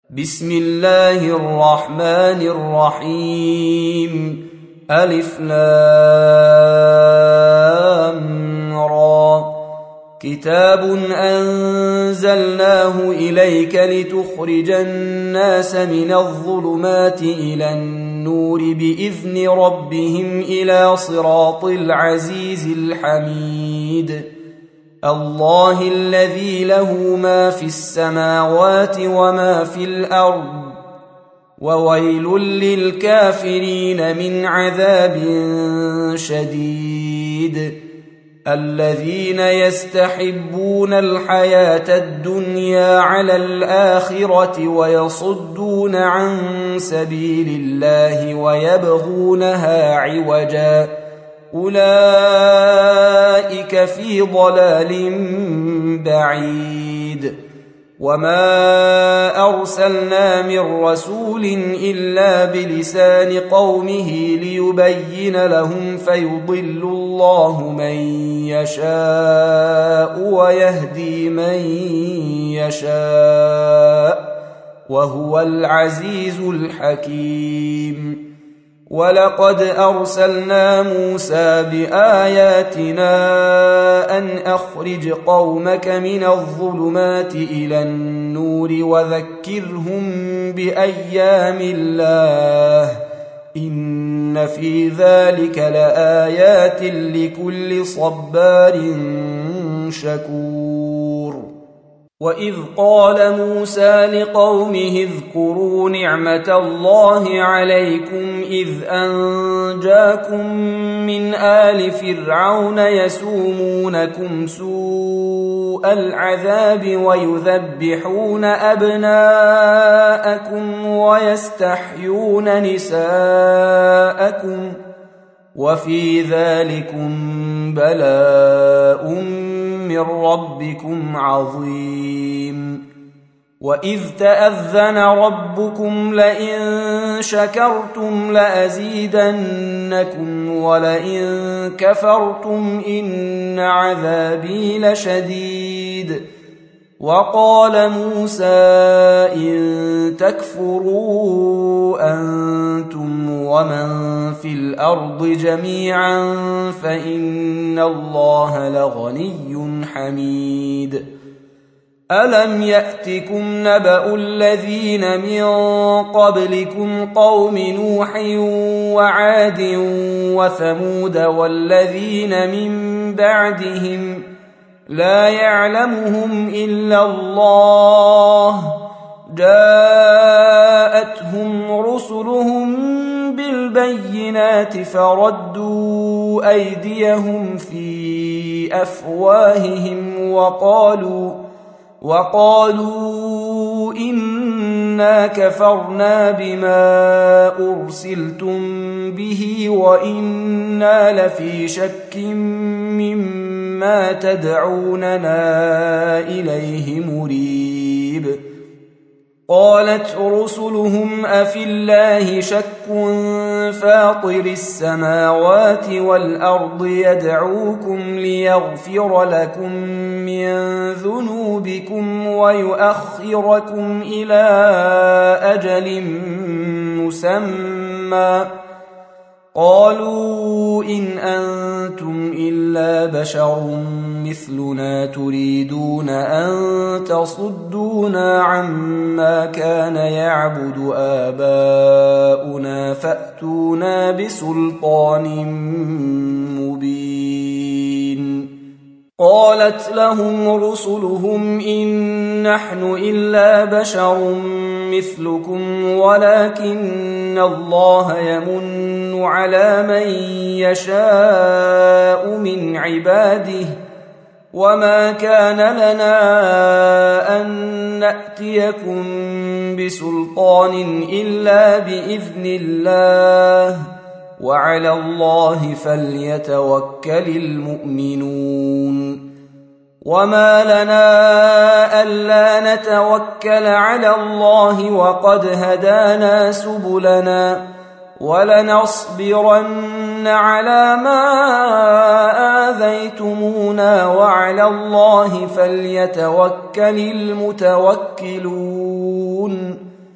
بسم الله الرحمن الرحيم. ألف لام را. كتاب أنزلناه إليك لتخرج الناس من الظلمات إلى النور بإذن ربهم إلى صراط العزيز الحميد. الله الذي له ما في السماوات وما في الأرض، وويل للكافرين من عذاب شديد. الذين يستحبون الحياة الدنيا على الآخرة ويصدون عن سبيل الله ويبغونها عوجا، أولئك في ضلال بعيد. وما أرسلنا من رسول إلا بلسان قومه ليبين لهم، فيضل الله من يشاء ويهدي من يشاء، وهو العزيز الحكيم. ولقد أرسلنا موسى بآياتنا أن أخرج قومك من الظلمات إلى النور وذكرهم بأيام الله، إن في ذلك لآيات لكل صبار شكور. وإذ قال موسى لقومه اذكروا نعمة الله عليكم إذ أنجاكم من آل فرعون يسومونكم سوء العذاب ويذبحون أبناءكم ويستحيون نساءكم، وفي ذلكم بلاء من ربكم عظيم. وإذ تأذن ربكم لئن شكرتم لأزيدنكم ولئن كفرتم إن عذابي لشديد. وقال موسى إن تكفروا أنتم ومن في الأرض جميعا فإن الله لغني حميد. ألم يأتكم نبأ الذين من قبلكم قوم نوح وعاد وثمود والذين من بعدهم لا يعلمهم إلا الله، جاءتهم رسلهم بالبينات فردوا أيديهم في أفواههم وقالوا إنا كفرنا بما أرسلتم به وإنا لفي شك مما تدعوننا إليه مريب. قالت رسلهم أفي الله شك فاطر السماوات والأرض يدعوكم ليغفر لكم من ذنوبكم ويؤخركم إلى أجل مسمى، قالوا إن أنتم إلا بشر مثلنا تريدون أن تصدونا عما كان يعبد آباؤنا فأتونا بسلطان مبين. قالت لهم رسلهم إن نحن إلا بشر مثلكم ولكن الله يمن على من يشاء من عباده، وما كان لنا أن نأتيكم بسلطان إلا بإذن الله، وعلى الله فليتوكل المؤمنون. وما لنا ألا نتوكل على الله وقد هدانا سبلنا، ولنصبرن على ما آذيتمونا وعلى الله فليتوكل المتوكلون.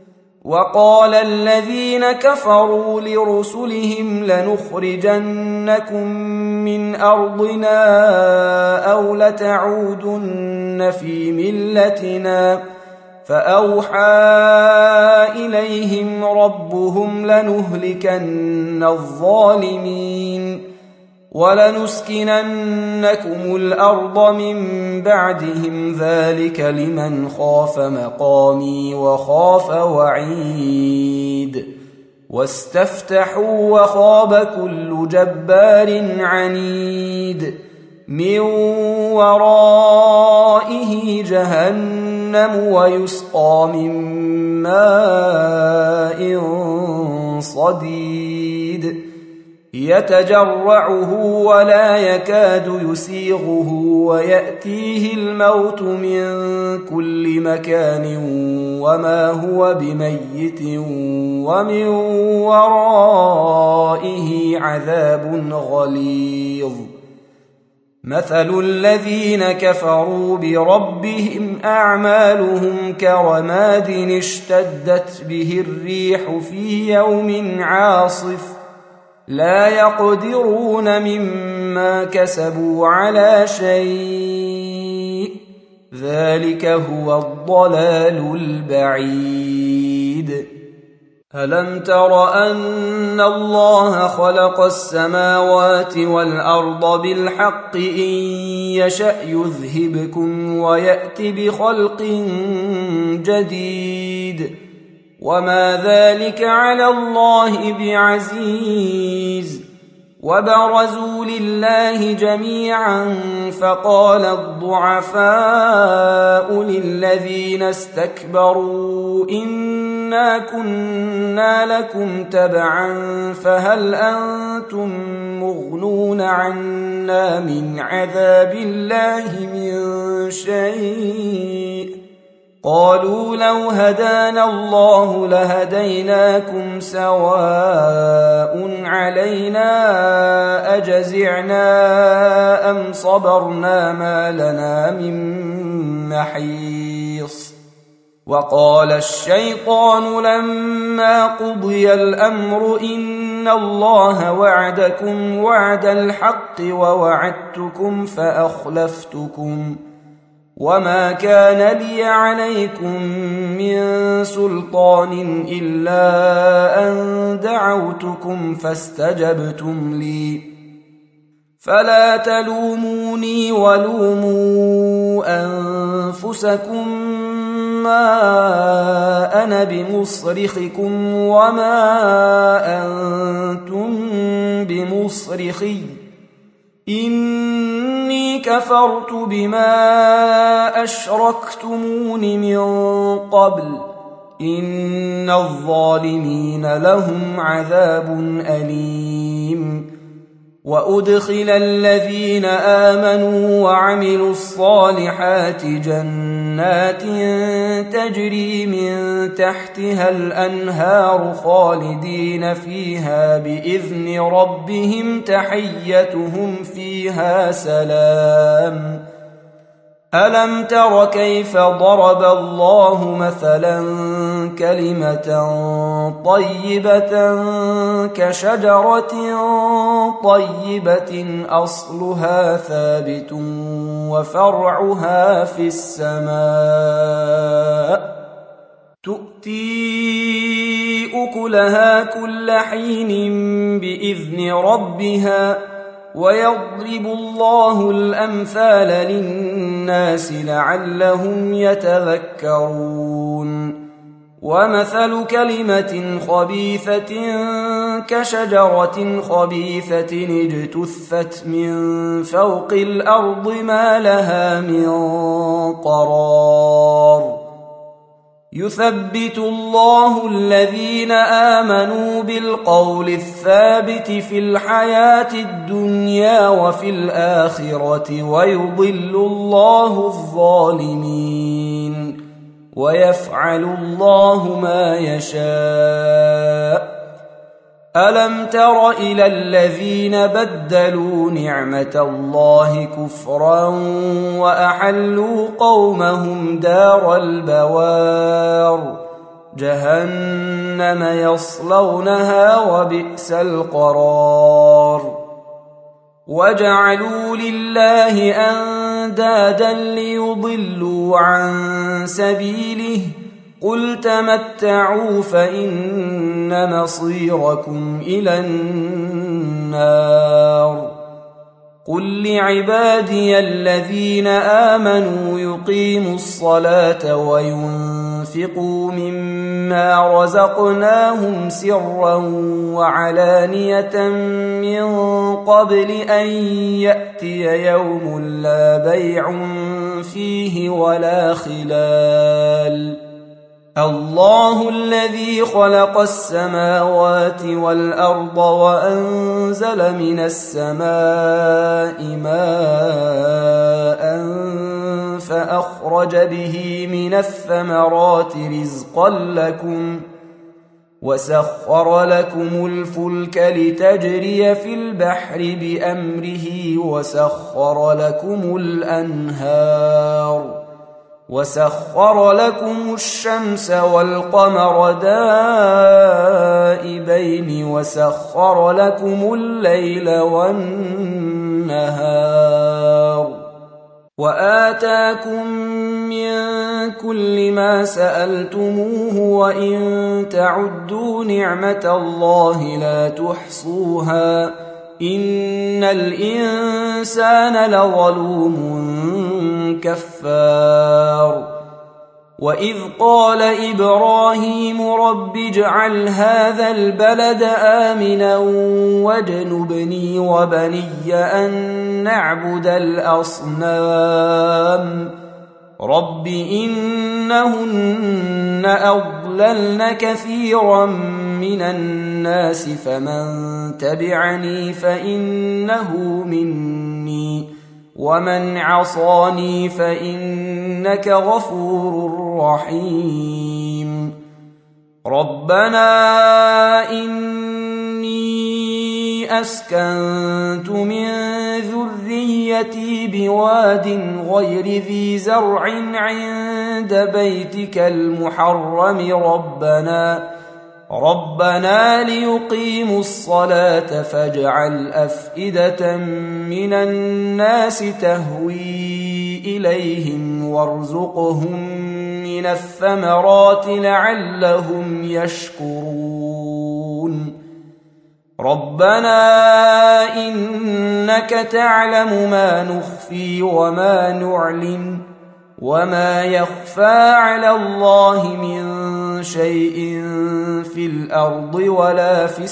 وقال الذين كفروا لرسلهم لنخرجنكم من أرضنا أو لتعودن في ملتنا فأوحى إليهم ربهم لنهلكن الظالمين ولنسكننكم الأرض من بعدهم ذلك لمن خاف مقامي وخاف وعيد واستفتحوا وخاب كل جبار عنيد من ورائه جهنم ويسقى من ماء صديد يتجرعه ولا يكاد يسيغه ويأتيه الموت من كل مكان وما هو بميت ومن ورائه عذاب غليظ مثل الذين كفروا بربهم أعمالهم كرماد اشتدت به الريح في يوم عاصف لا يقدرون مما كسبوا على شيء ذلك هو الضلال البعيد ألم تر أن الله خلق السماوات والأرض بالحق إن يشأ يذهبكم ويأت بخلق جديد وما ذلك على الله بعزيز وبرزوا لله جميعا فقال الضعفاء للذين استكبروا إنا كنا لكم تبعا فهل أنتم مغنون عنا من عذاب الله من شيء قالوا لو هدانا الله لهديناكم سواء علينا أجزعنا أم صبرنا ما لنا من محيص وقال الشيطان لما قضي الأمر إن الله وعدكم وعد الحق ووعدتكم فأخلفتكم وما كان لي عليكم من سلطان إلا أن دعوتكم فاستجبتم لي فلا تلوموني ولوموا أنفسكم ما أنا بمصرخكم وما أنتم بمصرخي إني كفرت بما أشركتمون من قبل إن الظالمين لهم عذاب أليم وأدخل الذين آمنوا وعملوا الصالحات جنات تجري من تحتها الأنهار خالدين فيها بإذن ربهم تحيتهم فيها سلام ألم تر كيف ضرب الله مثلا كلمة طيبة كشجرة طيبة أصلها ثابت وفرعها في السماء تؤتي أكلها كل حين بإذن ربها ويضرب الله الأمثال للناس لعلهم يتذكرون ومثل كلمة خبيثة كشجرة خبيثة اجتثت من فوق الأرض ما لها من قرار يثبت الله الذين آمنوا بالقول الثابت في الحياة الدنيا وفي الآخرة ويضل الله الظالمين ويفعل الله ما يشاء ألم تر إلى الذين بدلوا نعمة الله كفرا وأحلوا قومهم دار البوار جهنم يصلونها وبئس القرار وجعلوا لله أندادا ليضلوا عن سبيله قل تمتعوا فإن مصيركم إلى النار قل لعبادي الذين آمنوا يقيموا الصلاة وينفقوا مما رزقناهم سرا وعلانية من قبل أن يأتي يوم لا بيع فيه ولا خلال الله الذي خلق السماوات والأرض وأنزل من السماء ماء فأخرج به من الثمرات رزقا لكم وسخر لكم الفلك لتجري في البحر بأمره وسخر لكم الأنهار وسخر لكم الشمس والقمر دائبين وسخر لكم الليل والنهار وآتاكم من كل ما سألتموه وإن تعدوا نعمة الله لا تحصوها إن الإنسان لظلوم كفار وإذ قال إبراهيم رب اجعل هذا البلد آمنا واجنبني وبني أن نعبد الأصنام رب إنهن أضللن كثيرا من الناس فمن تبعني فإنه مني ومن عصاني فإنك غفور رحيم ربنا إني أسكنت من ذريتي بواد غير ذي زرع عند بيتك المحرم ربنا ليقيموا الصلاة فاجعل أفئدة من الناس تهوي إليهم وارزقهم من الثمرات لعلهم يشكرون ربنا إنك تعلم ما نخفي وما نعلن وما يخفى على الله من شيء في الأرض ولا في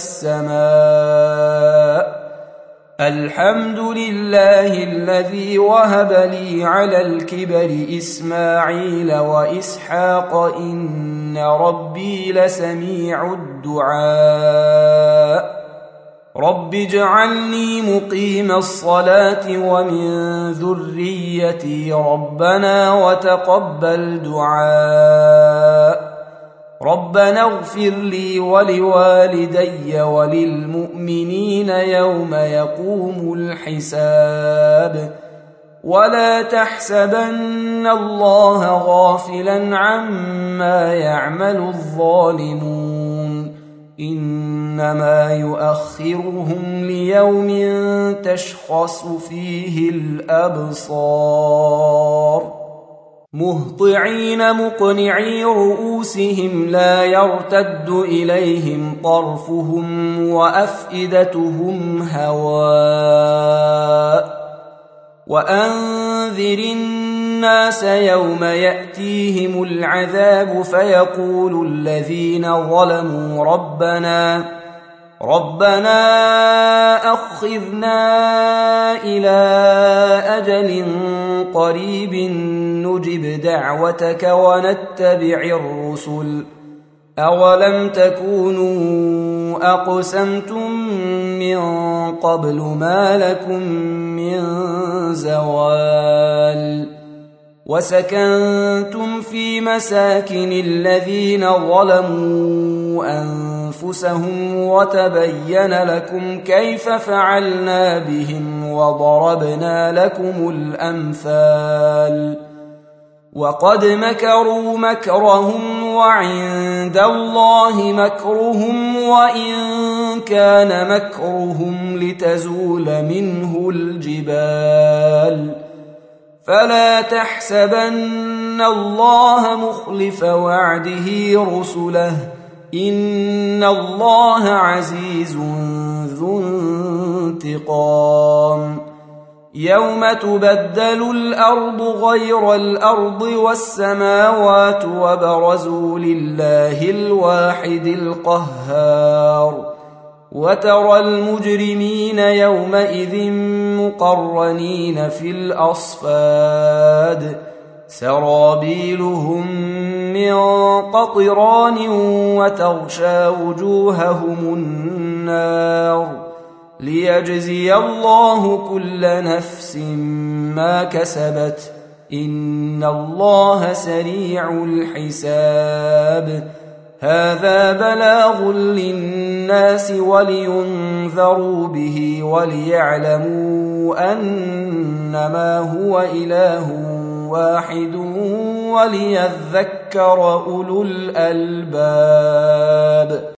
السماء الحمد لله الذي وهب لي على الكبر إسماعيل وإسحاق إن ربي لسميع الدعاء رب اجعلني مقيم الصلاة ومن ذريتي ربنا وتقبل دعاء ربنا اغفر لي ولوالدي وللمؤمنين يوم يقوم الحساب ولا تحسبن الله غافلا عما يعمل الظالمون إنما يؤخرهم ليوم تشخص فيه الأبصار مهطعين مقنعي رؤوسهم لا يرتد إليهم طرفهم وأفئدتهم هواء وأنذر الناس يوم يأتيهم العذاب فيقول الذين ظلموا ربنا أخذنا إلى أجل قريب نجب دعوتك ونتبع الرسل أولم تكونوا أقسمتم من قبل ما لكم من زوال وسكنتم في مساكن الذين ظلموا أنفسهم وتبين لكم كيف فعلنا بهم وضربنا لكم الأمثال وقد مكروا مكرهم وعند الله مكرهم وإن كان مكرهم لتزول منه الجبال فلا تحسبن الله مخلف وعده رسله إن الله عزيز ذو انتقام يوم تبدل الأرض غير الأرض والسماوات وبرزوا لله الواحد القهار وترى المجرمين يومئذ مقرنين في الأصفاد سرابيلهم من قطران وتغشى وجوههم النار ليجزي الله كل نفس ما كسبت إن الله سريع الحساب هذا بلاغ للناس ولينذروا به وليعلموا أنما هو إله واحد وليذكر أولو الألباب